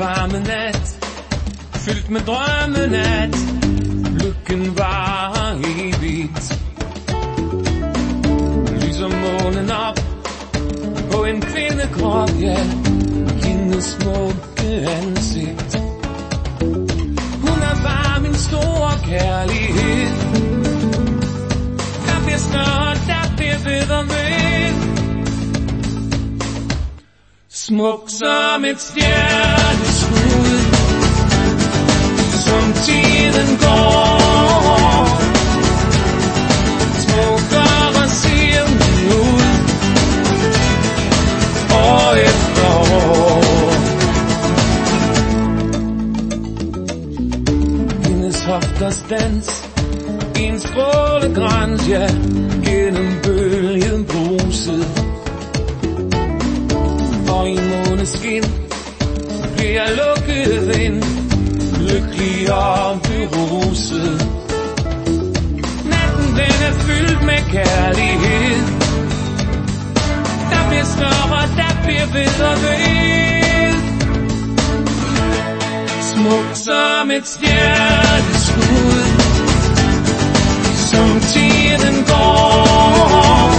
varme nat, fyldt med drømmen at lykken var evigt. Lyser månen op på en kvindekrop, ja, hendes smukke ansigt. Hun er bare min store kærlighed. Der bliver større, der bliver bedre med. Smuk som et stjerneskud, som tiden går. Smukkere ser hun ud, år efter år. Hendes hofters dans, en strålegrans, ja, gennem bølgen bruset. Og i måneskin bliver jeg lukket ind, lykkelig og beruset. Natten den er fyldt med kærlighed. Der bliver større, der bliver bedre ved. Smuk som et stjerneskud, som tiden går.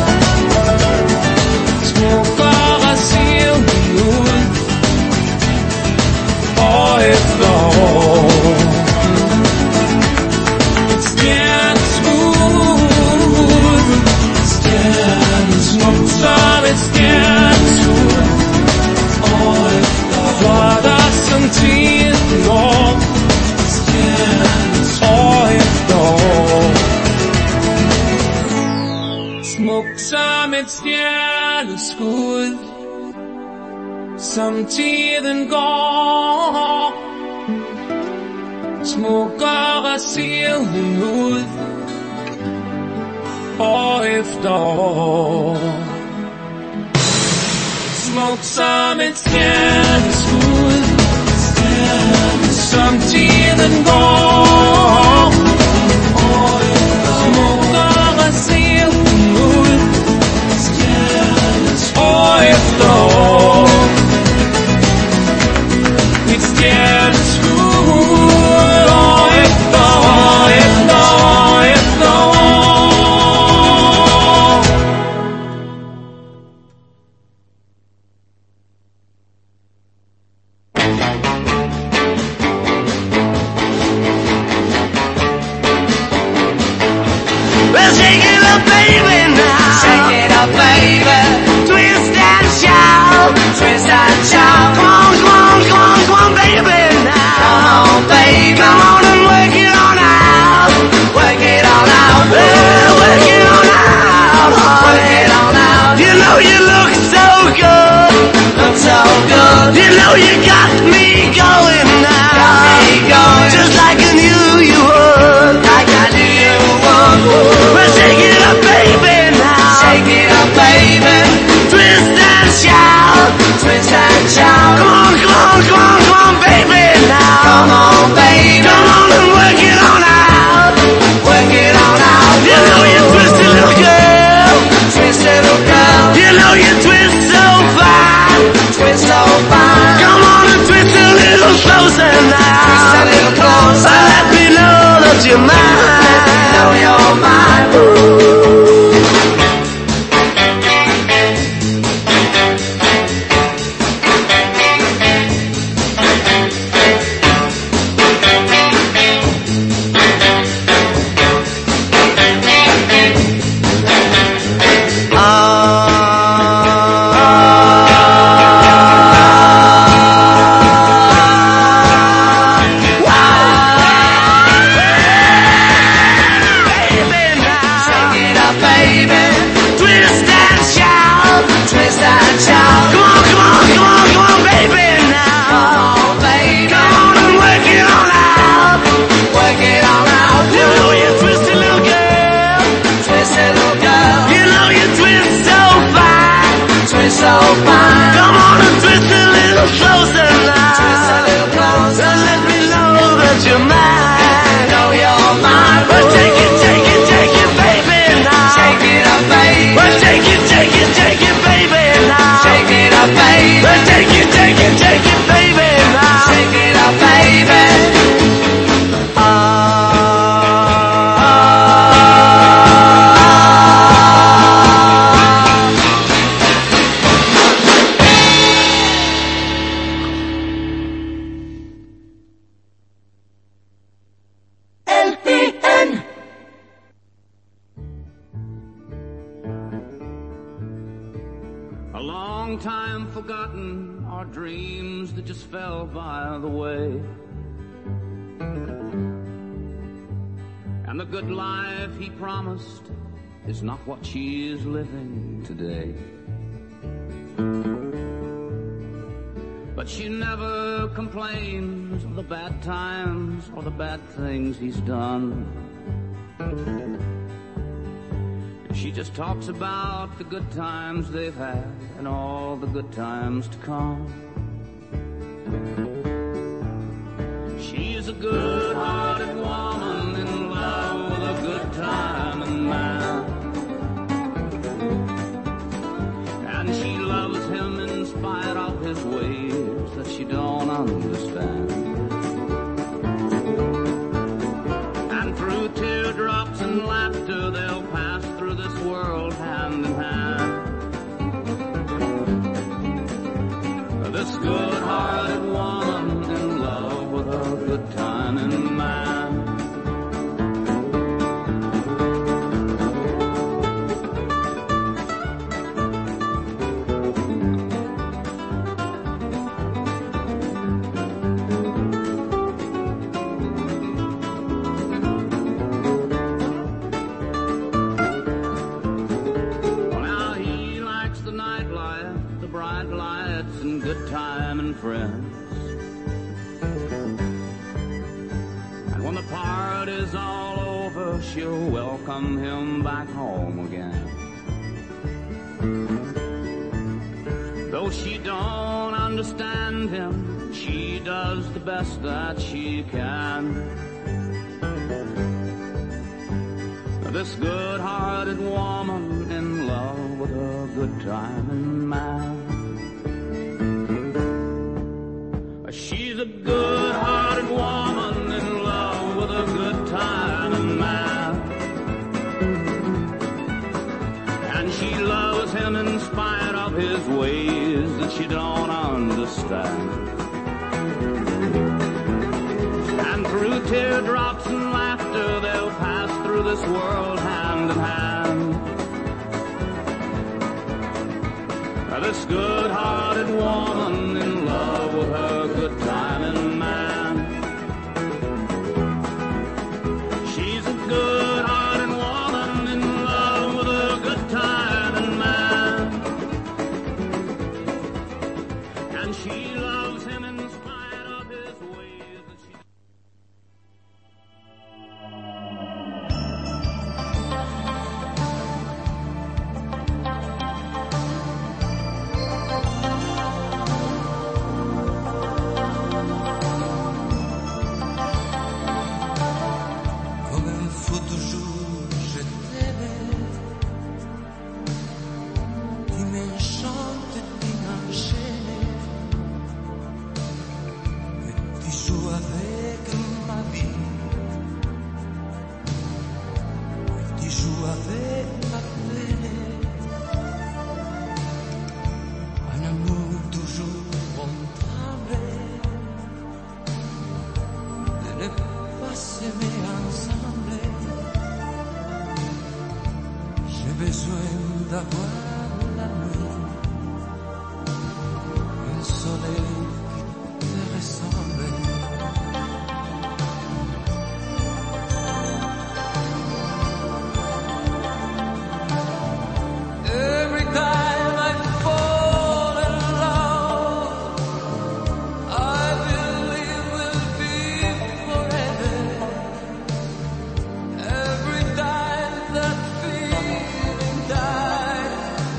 Smukkere ser hun ud, år efter år. Et stjerneskud, smuk som et stjerneskud, år efter år. Flottere som tiden går, år efter år. Smuk som et stjerneskud, som tiden går. Smukkere ser hun ud, år efter år. Smuk som et stjerneskud, som tiden går. Smukkere ser hun ud, år efter år. Et stjerneskud, år efter år, efter år, efter år. Well, shake it up, baby, now. Shake it up, baby. Twist and shout. Twist and shout. Come on, come on, come on, come on, baby, now. Come on, baby. Come on and work it on out. Work it on out. Well, work it on out. Work it on out. You know you look so good. Look so good. You know you got me going now. Got me going. Just like I knew you would. Like I knew you would. Well, shake it up, baby, now. A long time forgotten, our dreams that just fell by the way. And the good life he promised is not what she is living today. But she never complains of the bad times or the bad things he's done. She just talks about the good times they've had and all the good times to come. She's a good-hearted woman in love with a good-timing man. And she loves him in spite of his ways that she don't understand. And through teardrops and laughter they'll pass through this world hand in hand. This good-hearted woman in love with a good-timing man. Friends. And when the party's all over, she'll welcome him back home again. Though she don't understand him, she does the best that she can. This good-hearted woman in love with a good-timing man. She's a good-hearted woman in love with a good-timing man. And she loves him in spite of his ways that she don't understand. And through teardrops and laughter they'll pass through this world hand in hand. This good-hearted woman in love with her good-timing man. She's a good-hearted woman in love with a good-timing man. And she loves him in spite of his ways that she... Every time that feeling dies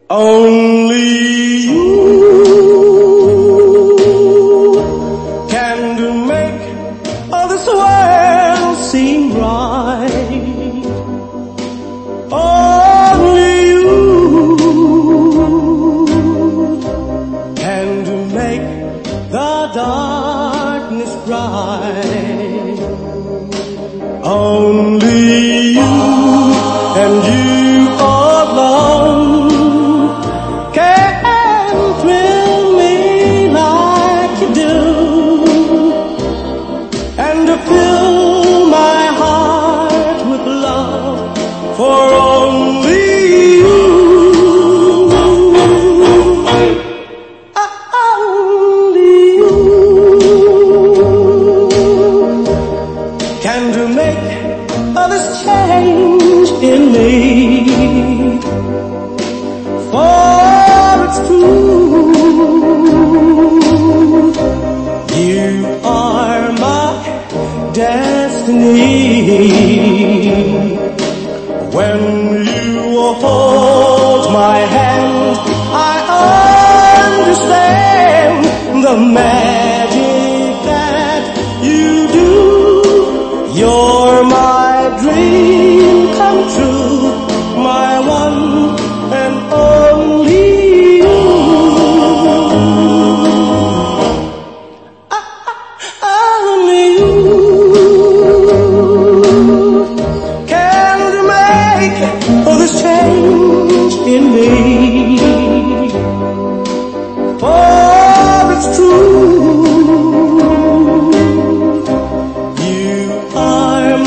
Only you can make all this world seem right. Only you can make the darkness bright. Only you and you alone can thrill me like you do, and to fill my heart with love for only you. Only you can make all this change in me. For it's true, you are my destiny. When you hold my hand, I understand the magic that you do. You're my dream come true, my one and only you. Only you can make all this change in me. For it's true, you are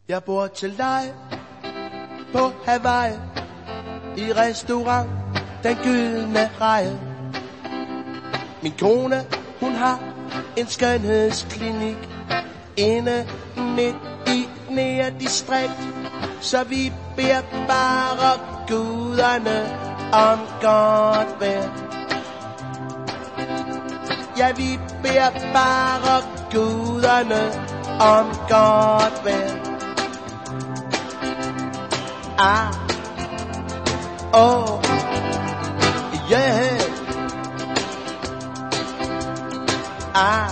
Jeg bor til leje på Hawaii, i restaurant Den Gyldne Reje. Min kone, hun har en skønhedsklinik inde midt i et nærdistrikt, så vi beder bare guderne om godt vejr. Ja, vi beder bare guderne om godt vejr. Ah, oh, yeah. Ah,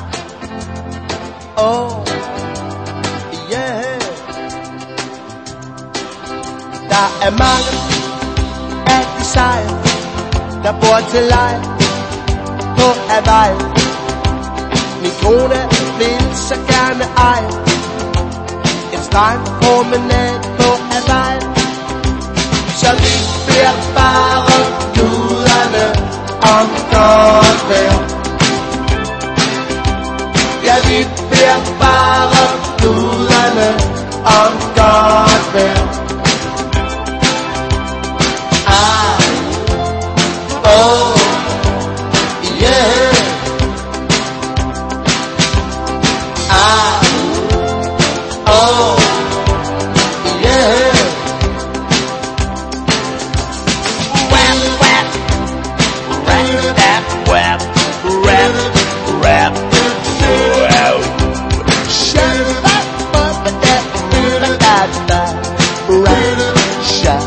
oh, yeah. Der er mange af de seje, der bor til leje på Hawaii. Min kone vil så gerne eje en strandpromenade på Hawaii. Så vi beder bare guderne om godt vejr. Ja, vi beder bare guderne om godt vejr. Ah, oh, yeah. Ah, oh, yeah. Wap, wap, rap, that, wap, rap, rap, wow. Shut up, up, that, that, that, rap, shut.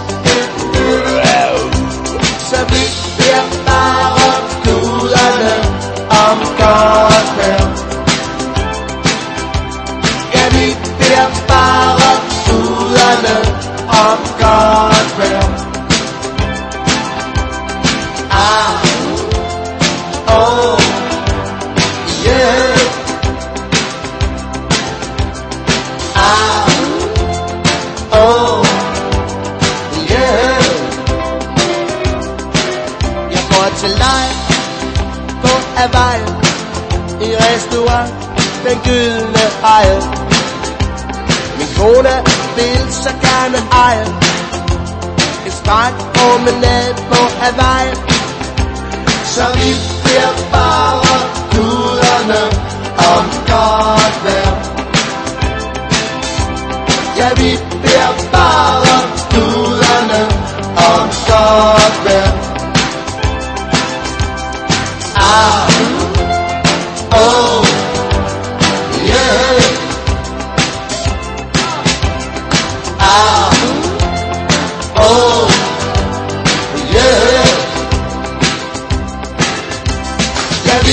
Så vi beder bare guderne om godt vejr. Ja, vi beder bare guderne om godt vejr. Ah, oh, yeah. Ah, oh, yeah. Jeg går til leje på Hawaii, i restaurant Den Gyldne Reje. Min kone vil så gerne eje en strandpromenade på Hawaii. Så vi beder bare guderne om godt vejr. Ja, vi beder bare guderne om godt vejr. Ah, oh, yeah. Ah, oh, yeah. Ja,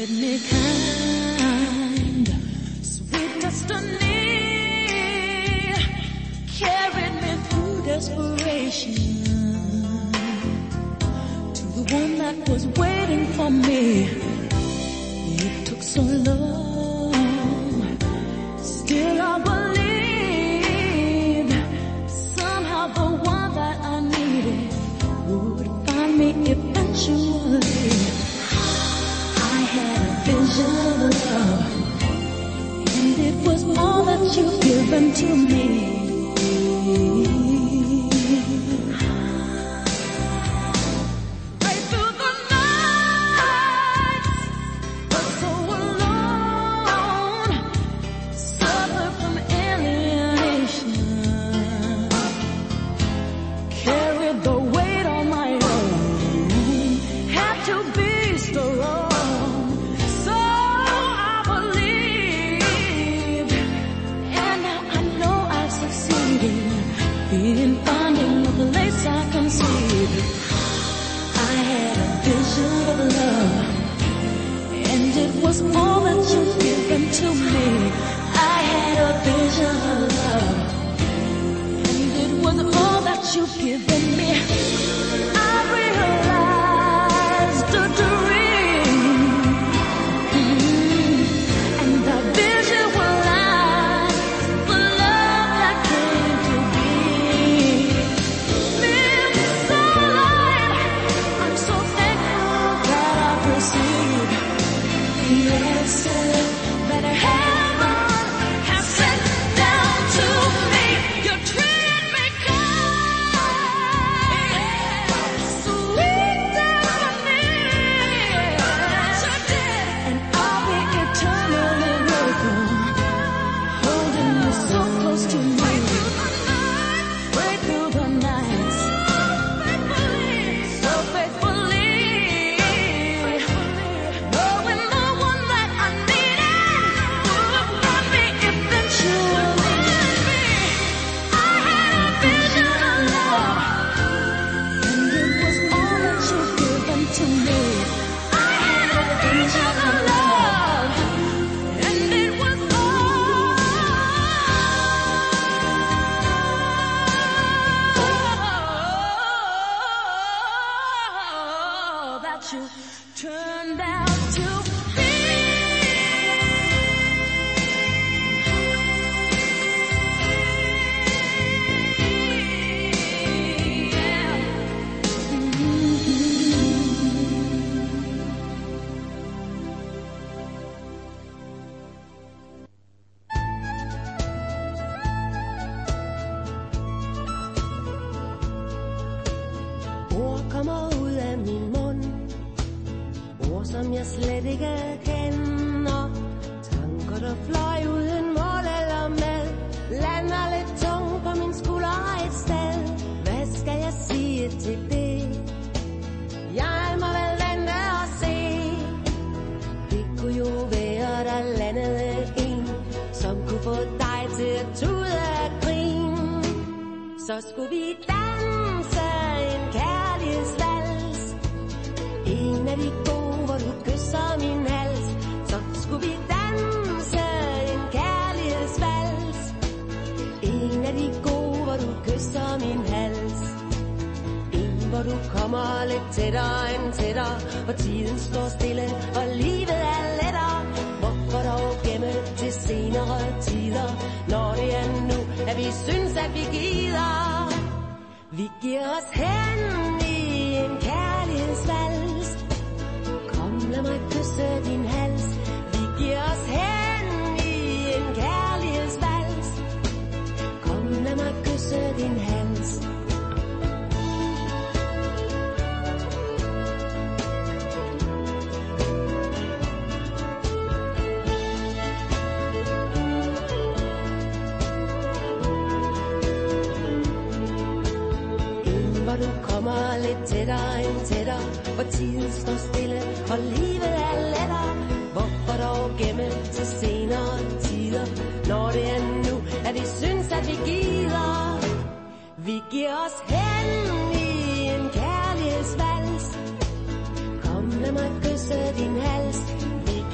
treated me kind. Sweet destiny carried me through desperation to the one that was waiting for me. It took so long, still I believed somehow the one that I needed would find me eventually. I had a vision of love, and it was all that you've given to me. Right through the nights, but so alone, suffered from alienation, carried the weight on my own, had to be strong. So I believed, and now I know I've succeeded in finding the place I conceived. I had a vision of love, and it was all that you've given to me. I had a vision of love, and it was all that you've given me. I realized a dream, and the vision was like the love that came to be. Midnight, I'm so thankful that I've received the answer that heaven has sent down to me. You treat me kind, sweet destiny, and I'll be eternally grateful, holding you so close to me. Right through the nights, so faithfully, knowing the one that I needed would find me eventually. I had a vision of love, and it was all that you've given to me. I had a vision of love, and it was all that you turned out to be. Ord kommer ud af min mund, ord som jeg slet ikke kender. Tanker der fløj uden mål eller med, lander lidt tung på min skulder et sted. Hvad skal jeg sige til det? Jeg må vel vente og se. Det kunne jo være, der landede en, som kunne få dig til at tude af grin. Så skulle vi danse en kærlighedsvals, en af de gode, hvor du kysser min hals. Så skulle vi danse en kærlighedsvals, en af de gode, hvor du kysser min hals. En, hvor du kommer lidt tættere end tættere, hvor tiden står stille og livet er lettere. Hvorfor dog gemme til senere tider, når det er nu, at vi synes, at vi gider. Vi giver os hen i en kærlighedsvals. Kom, lad mig kysse din hals. Vi giver os hen i en kærlighedsvals. Kom, lad mig kysse din hals. Hvor du kommer lidt tættere end tættere, hvor tiden står stille og livet er lettere. Hvorfor dog gemme til senere tider, når det er nu, at vi synes, at vi gider. Vi giver os hen i en kærlighedsvals. Kom, lad mig kysse din hals. Vi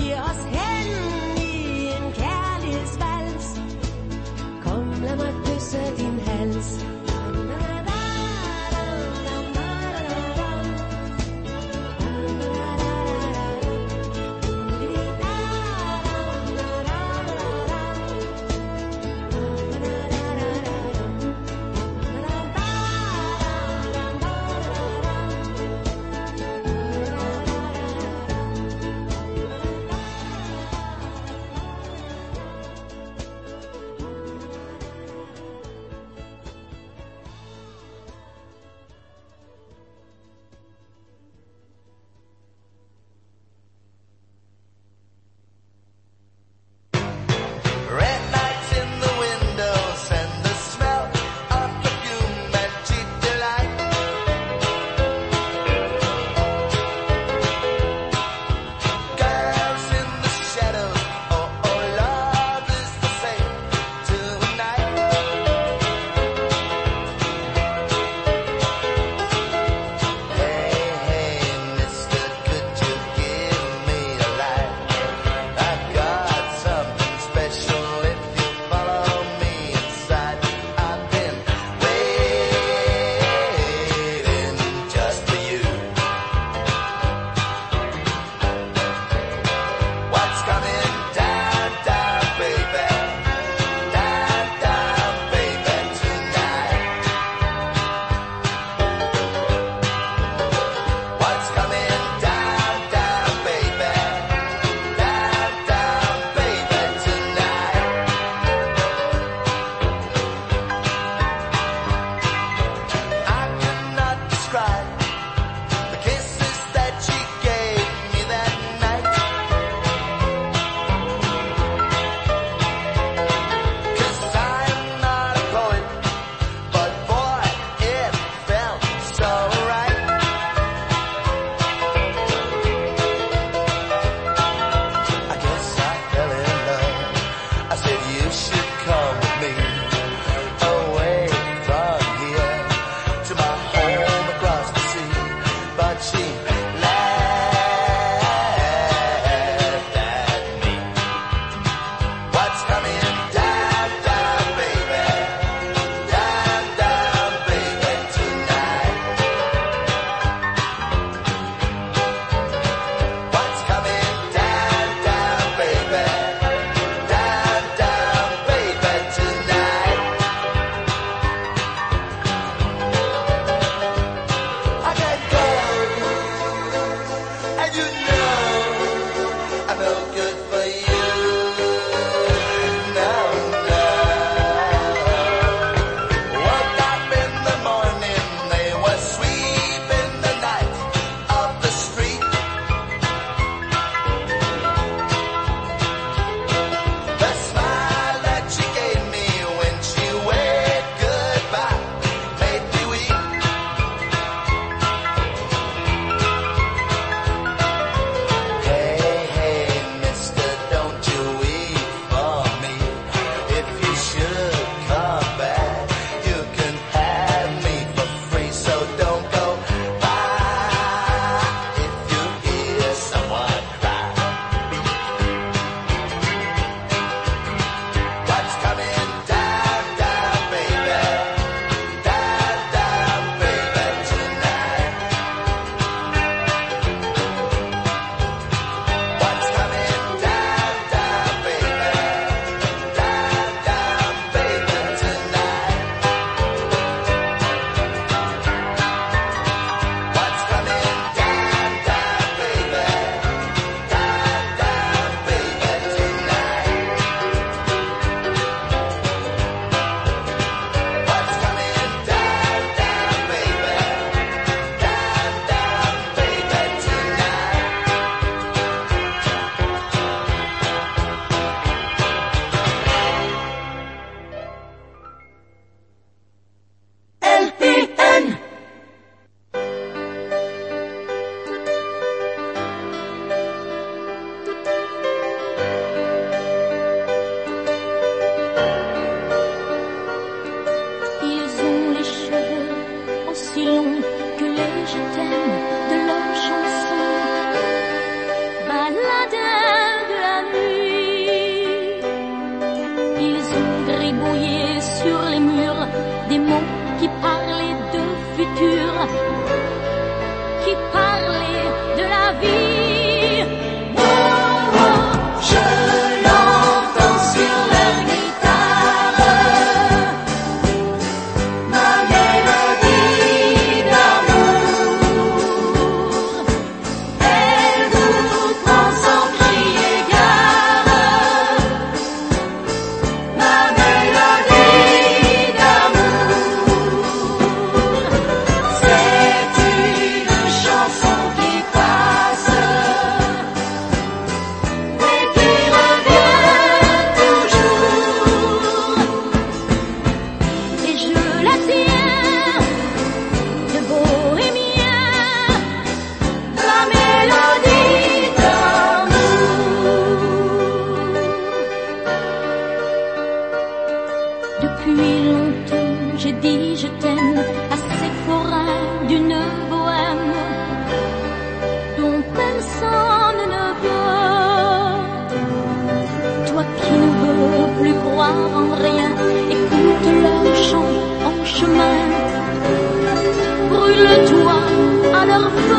brûle-toi à leur feu.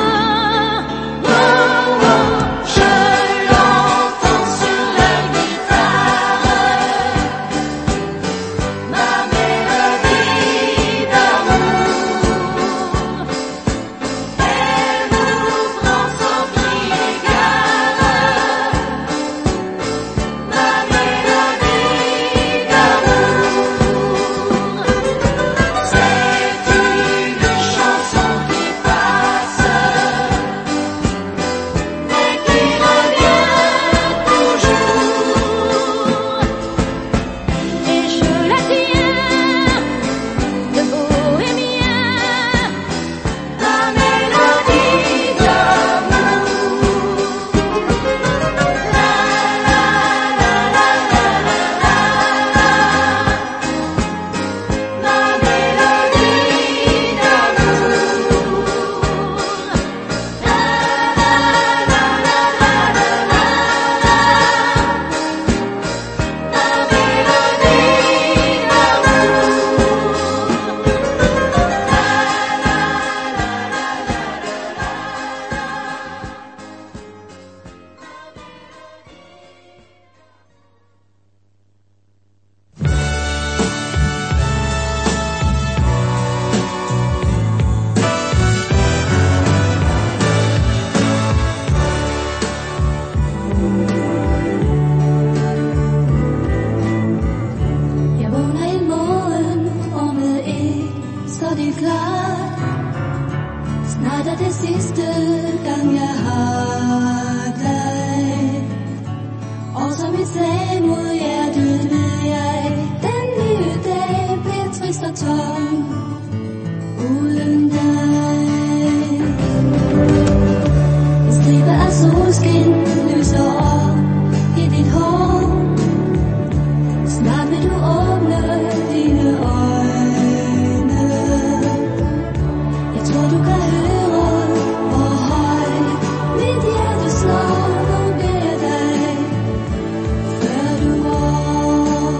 Je l'entends sur la guitare, ma mélodie d'amour. Elle nous prend sans crier gare, ma mélodie d'amour. C'est une chanson qui passe, mais qui revient toujours. Et je la tiens de bohémien, ma mélodie d'amour. La la la la la la la, ma mélodie d'amour. La la la la la la la, ma mélodie Jeg vågner i morgen, rummet ikke står det klart. Snart er det sidste gang jeg har dig. Og som et slag mod hjertet ved jeg, den nye dag bliver trist og tom uden dig. En stribe af solskin lyser op i dit hår. Snart vil du åbne dine øjne. Jeg tror du kan høre, hvor højt mit hjerte slår. Nu beder jeg dig, før du går.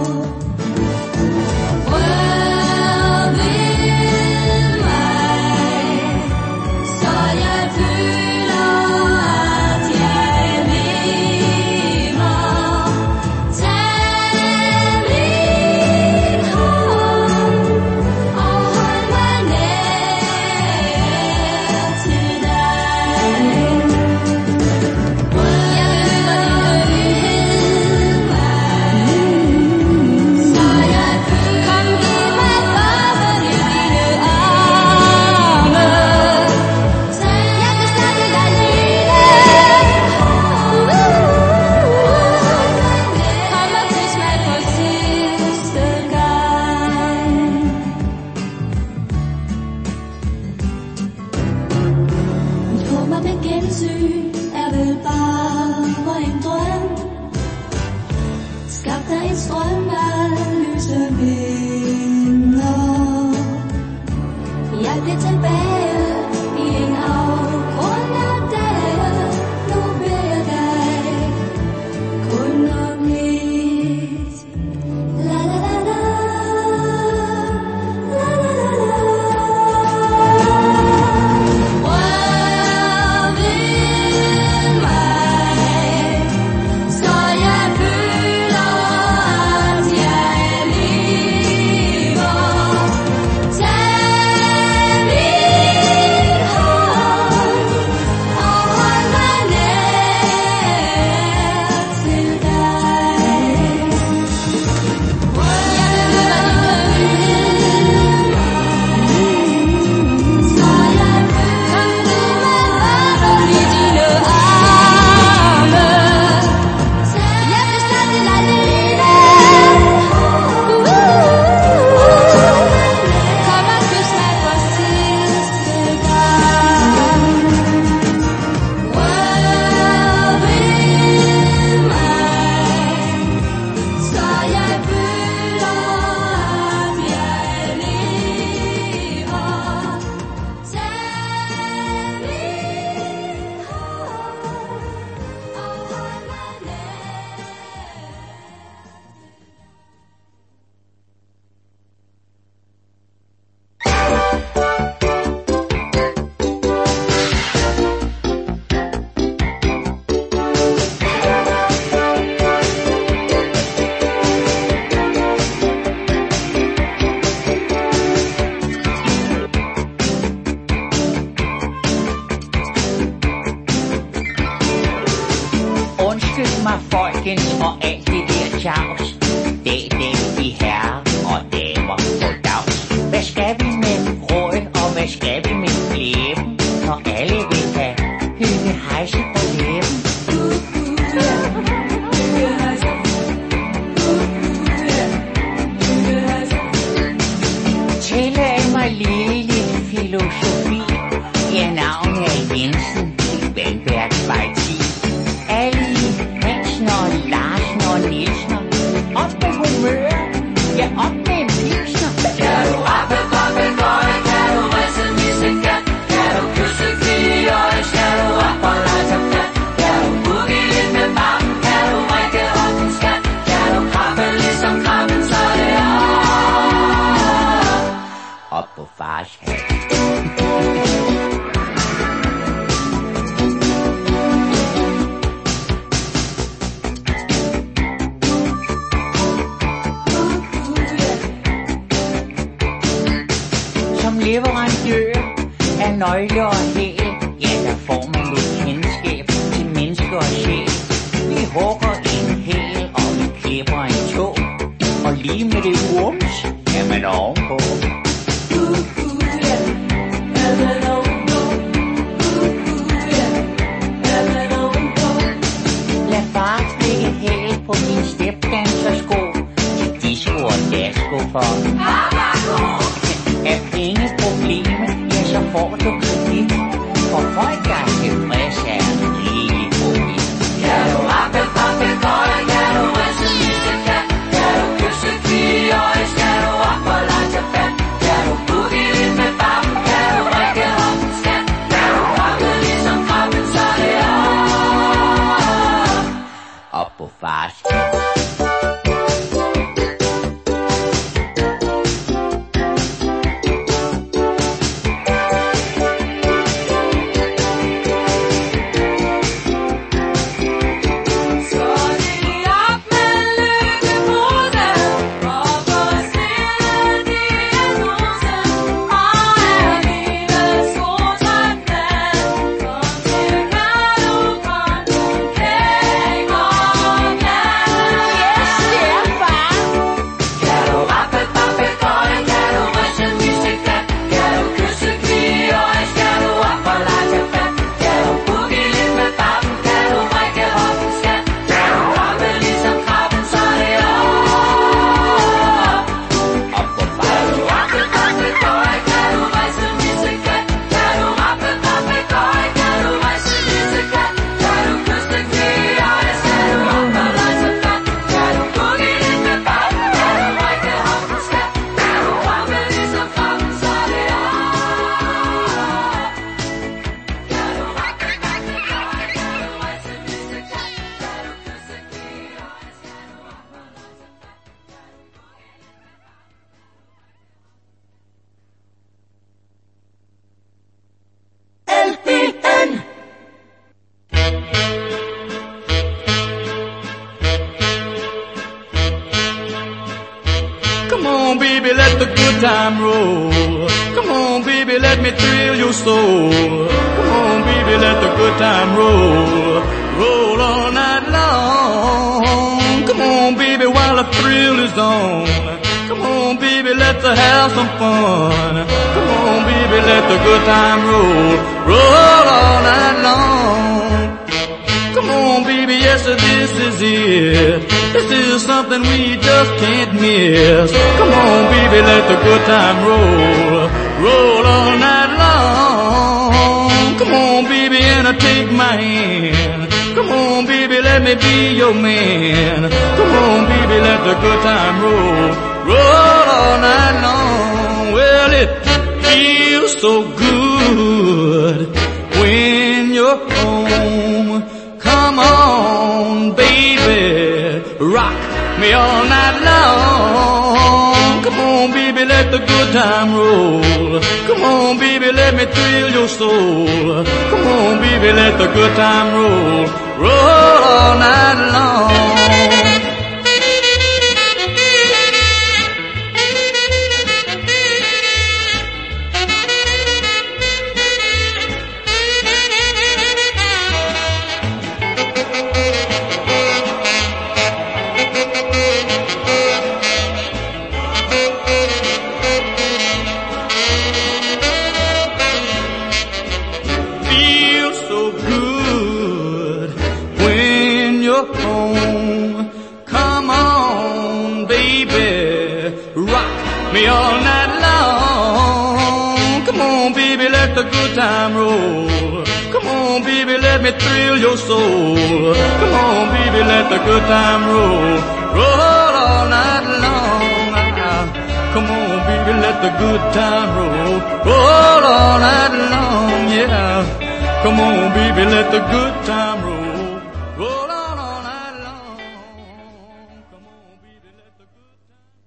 Rør ved mig, så jeg føler, at jeg lever. Tag min hånd og hold mig nær til dig. Jeg føler din ømhed mig, så jeg føler. Kom, giv mig varmen i dine arme. Jeg kan snakke dig lyne. Kom og kys mig for sidste gang. Mit håb om et gensyn er vel bare en drøm, skabt af en strøm af lyse minder. Jeg bliver tilbage i en afgrund af dage. Nu beder jeg dig kun om mit. La la la la, la la la la. Rør ved mig, så jeg føler, at jeg lever. og alt det der tjavs. Det er dem, de herrer og damer på dags. Hvad skal vi med råd, og hvad skal vi med blæben, når alle vil have hygge hejse på læben? Tillad mig lige lidt filosofi. Ja, navnet er Jensen i Vandværksvej 10. Ali, Hansen og Larsen og Nielsen. Op med humør, ja op med en pilsner. Kan du rappe, rappe, gøje, kan du risse, misse, kat? Kan du kysse, kvige, øje, skal du op og lege sig flat? Kan du boogie lidt med barben, kan du række hoppen, skat? Kan du krabbe ligesom krabben, så det er op på fars hat. Som leverandør af nøgler og hæl, ja, der får man lidt kendskab til mennesker og sjæl. Vi hugger en hæl, og vi klipper en tå, og lige med det wums, er man ovenpå. Lad far stikke hæl på min stepdansersko til disco og dasko for er pengeproblemet, ja, så får du kredit. For folk, der er tilfreds, er rigeligt boligt. Kan du rappe, rappe, gøje, kan du risse, misse, kat? Kan du kysse, kvige, øje, skal du op og lege sig fat? Kan du boogie lidt med barben, kan du række hoppen, skat? Kan du krabbe ligesom krabben, så det er op på fars. Come on, baby, let the good time roll. Come on, baby, let me thrill your soul. Come on, baby, let the good time roll. Roll all night long. Come on, baby, while the thrill is on. Come on, baby, let's have some fun. Come on, baby, let the good time roll. Roll all night long. Come on, baby, yes, this is it. This is something we just can't miss. Come on, baby, let the good time roll. Roll all night long. Come on, baby, and take my hand. Come on, baby, let me be your man. Come on, baby, let the good time roll. Roll all night long. Well, it feels so good when you're home. Come on, baby, rock me all night long. Come on, baby, let the good time roll. Come on, baby, let me thrill your soul. Come on, baby, let the good time roll. Roll all night long. on. Come on, baby, rock me all night long. Come on, baby, let the good time roll. Come on, baby, let me thrill your soul. Come on, baby, let the good time roll. Roll all night long. Come on, baby, let the good time roll. Roll all night long, yeah. Come on, baby, let the good time roll. Roll on all night long. Come on, baby, let the good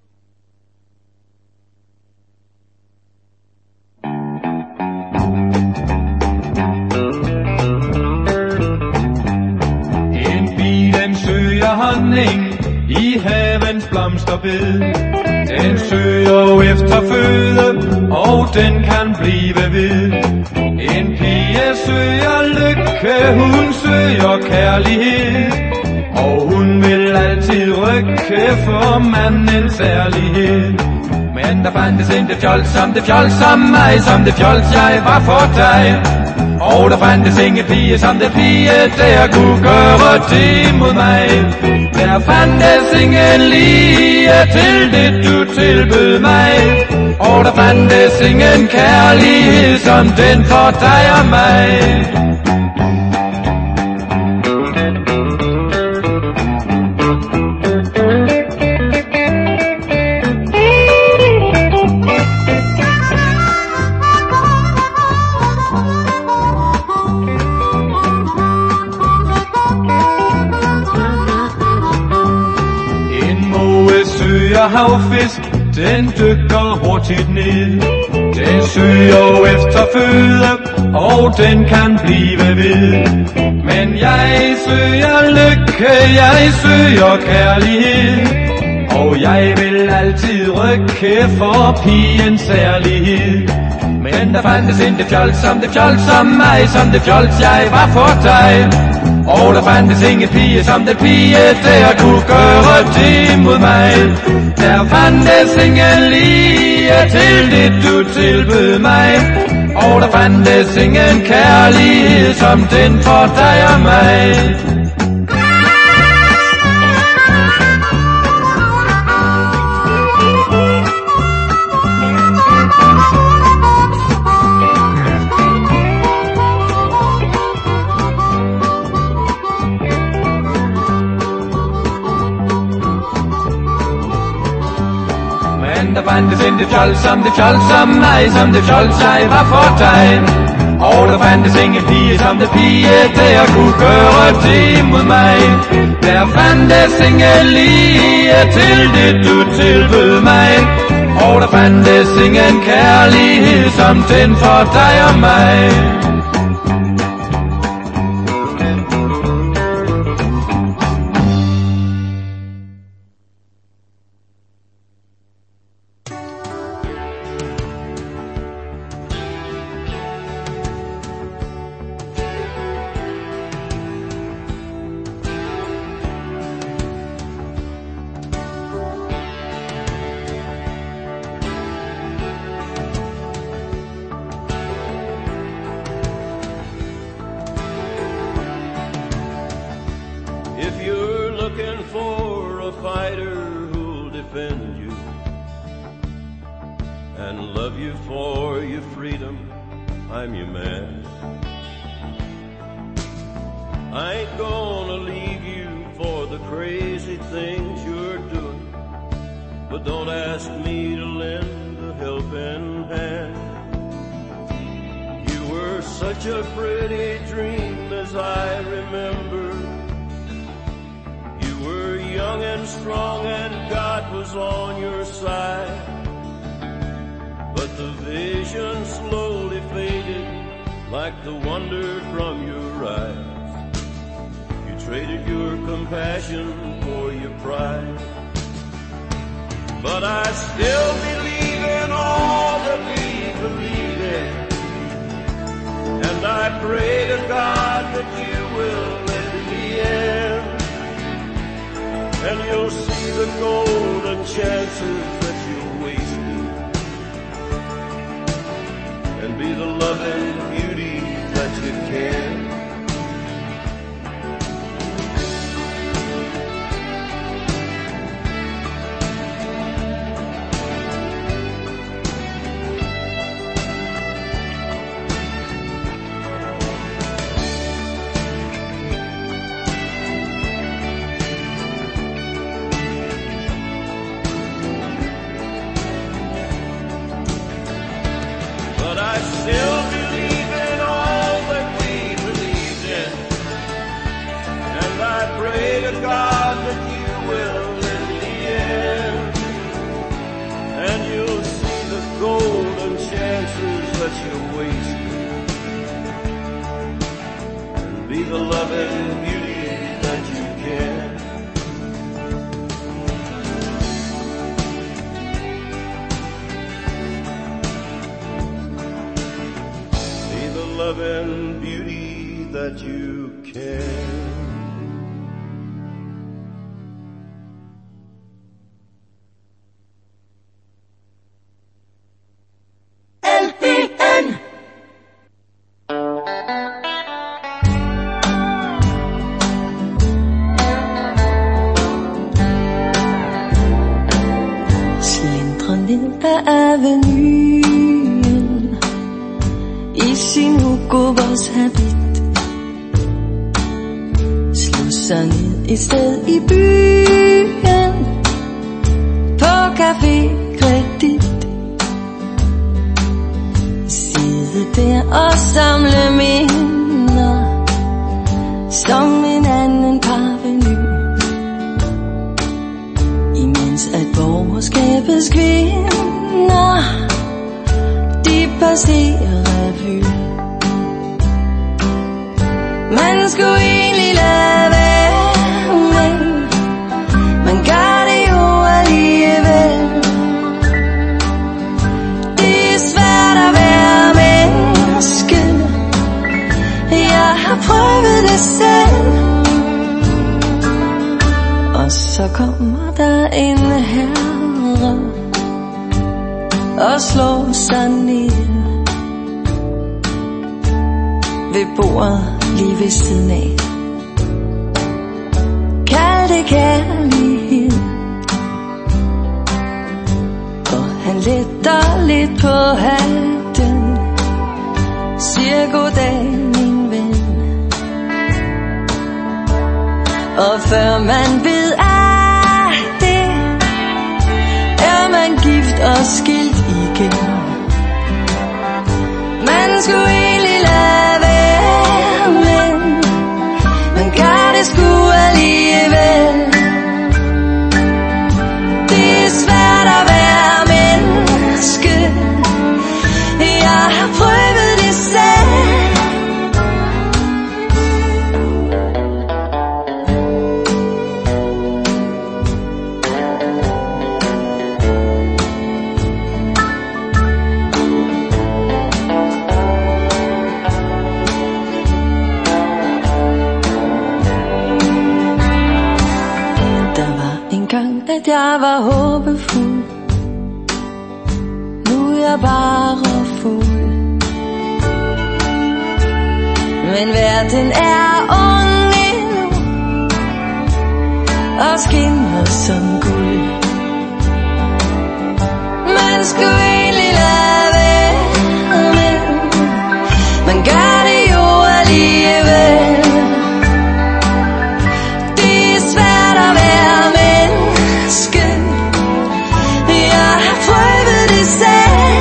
time. En bi, den søger honning i havens blomsterbed. Den søger efter føde, og den kan blive ved. En pige søger lykke, hun søger kærlighed, og hun vil altid rykke for mandens særlighed. Men der fandtes intet fjols som mig, som det fjols jeg var for dig. Og der fandtes ingen pige som det pige, der kunne gøre det mod mig. Der fandtes ingen lige til det du tilbød mig. Og der fandtes ingen kærlighed som den for dig og mig. Havfisk, den dykker hurtigt ned. Den søger efter føde, og den kan blive ved. Men jeg søger lykke, jeg søger kærlighed, og jeg vil altid rykke for pigens særlighed. Men der fandtes intet fjols som mig, som det fjols jeg var for dig. Og der fandtes ingen pige som den pige, der kunne gøre det mod mig. Der fandtes ingen lige til det du tilbød mig. Og der fandtes ingen kærlighed som den for dig og mig. Der fandtes intet fjols som mig, som det fjols jeg var for dig. Og der fandtes ingen pige som det pige, der kunne gøre det mod mig. Der fandtes ingen lige til det du tilbød mig. Og der fandtes ingen kærlighed som den for dig og mig. love and beauty that you can. LPN. Slindrer ned ad avenuen i sin Hugo Boss habit, slår sig ned et sted i byen på Café Kredit. Sidde der og samle minder som en anden parvenu, imens at borgerskabets kvinder de passerer revy. Man skulle egentlig lade være, men man gør det jo alligevel. Det er svært at være menneske, jeg har prøvet det selv. Og så kommer der en herre og slår sig ned ved bordet lige ved siden af. Kald det kærlighed. Og han letter lidt på hatten, siger goddag min ven. Og før man ved af det, er man gift og skilt igen. Man skulle egentlig lade være, men man gør det sgu alligevel. Det er svært at være menneske, jeg har prøvet det selv. At jeg var håbefuld, nu er jeg bare fuld. Men verden er ung endnu og skinner som guld. Man skulle egentlig lade være, men man gør det jo alligevel. Det er svært at være menneske, jeg har prøvet det selv.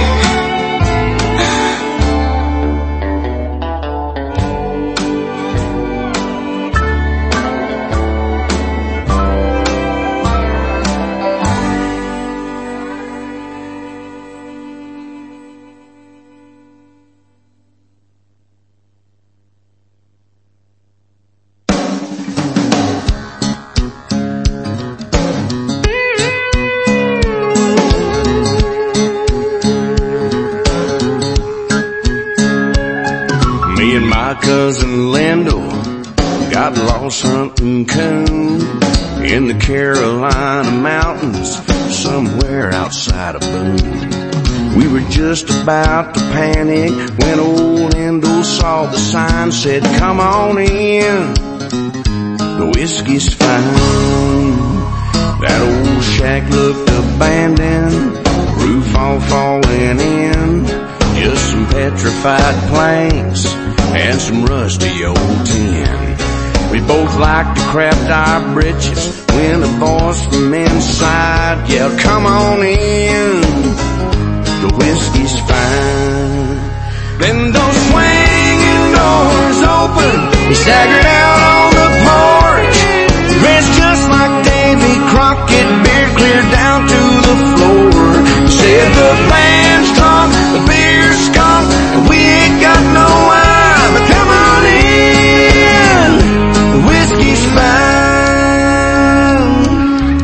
Cousin Lando got lost hunting coon in the Carolina mountains, somewhere outside of Boone. We were just about to panic when old Lando saw the sign, said, "Come on in, the whiskey's fine." That old shack looked abandoned, roof all falling in, just some petrified planks and some rusty old tin. We both liked to craft our britches when a voice from inside yelled, "Come on in, the whiskey's fine." Then those swinging doors opened, he staggered out on the porch, dressed just like Davy Crockett